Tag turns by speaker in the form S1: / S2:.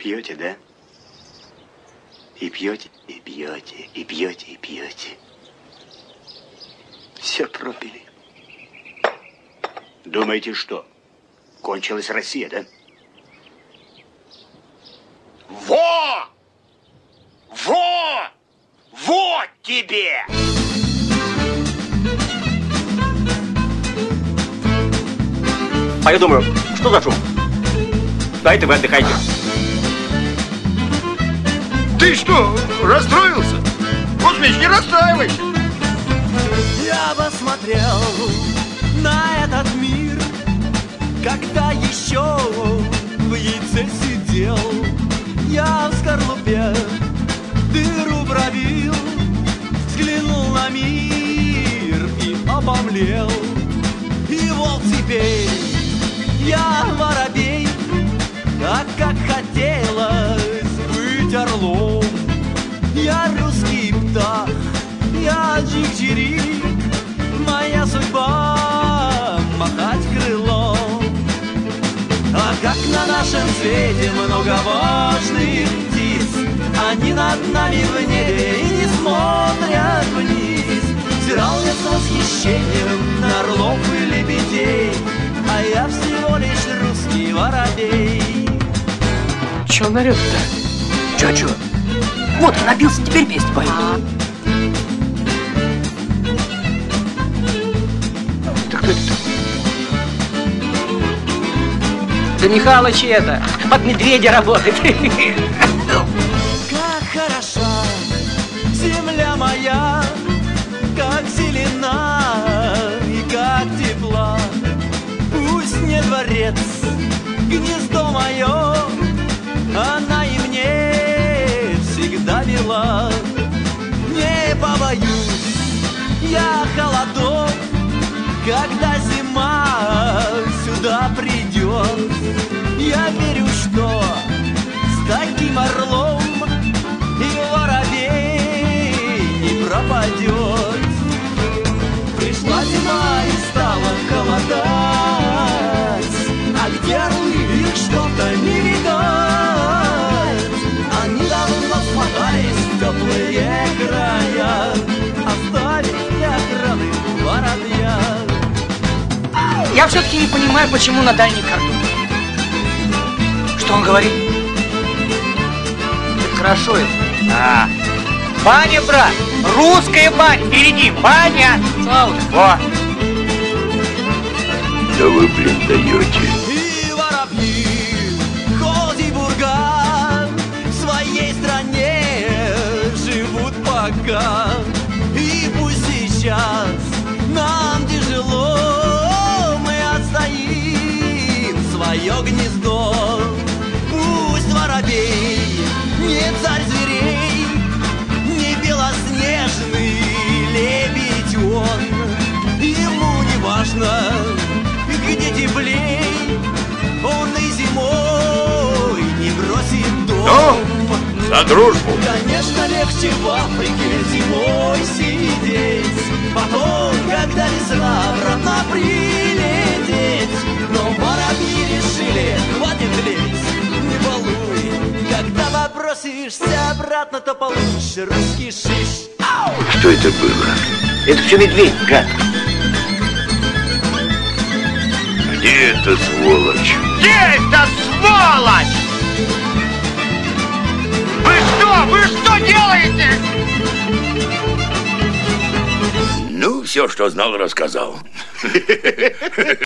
S1: Пьете, да? И пьете, и пьете, и пьете, и пьете. Все пропили. Думаете, что? Кончилась Россия, да? Во! Во! Вот тебе!
S2: А я думаю, что за шум? Дайте вы отдыхайте.
S1: Ты что, расстроился? Кузьмич, не расстраивайся.
S3: Я посмотрел на этот мир, когда еще в яйце сидел. Я в скорлупе дыру пробил, взглянул на мир и обомлел. И вот теперь я воробей, так как хотелось быть орлом. Я русский птах, я чик-чирик, моя судьба махать крылом. А как на нашем свете много важных птиц, они над нами в небе и не смотрят вниз. Взирал я с восхищением на орлов и лебедей, а я всего лишь русский воробей.
S4: Че он орёт-то? Чё? Вот, напился, теперь песню поет. Это кто это? Да Михалыч это, под медведя работает.
S3: Как хороша земля моя, как зелена и как тепла. Пусть не дворец, гнездо мое, она и мне всегда мила. Не побоюсь я холодов, когда зима сюда придет. Я верю, что с таким орлом и воробей не пропадет. Пришла зима и стала холодать, а где орлы, их что-то не видать. Они давно смотались в теплые края, оставив для охраны воробья.
S4: Я все-таки не понимаю, почему на дальний кордон. Что он говорит? Это хорошо это.
S2: Баня, брат! Русская баня! Впереди баня!
S4: Слава!
S2: Во!
S1: Да вы, блин, даете.
S3: И воробьи, хоть и бурга, в своей стране живут пока. И пусть сейчас нам тяжело, мы отстоим свое гнездо. Пусть воробей не царь зверей, не белоснежный лебедь он. Ему не важно, где теплей, он и зимой не бросит дом.
S1: Ну, за дружбу.
S3: Конечно, легче в Африке зимой сидеть, потом, когда весна, обратно прилететь. Но воробьи решили, хватит лезть, не балуй. Когда попросишься обратно, то получишь русский шиш. Ау!
S1: Что это было?
S2: Это все медведь, гад.
S1: Где эта сволочь?
S2: Где эта сволочь? Вы что делаете?
S1: Ну, все, что знал, рассказал.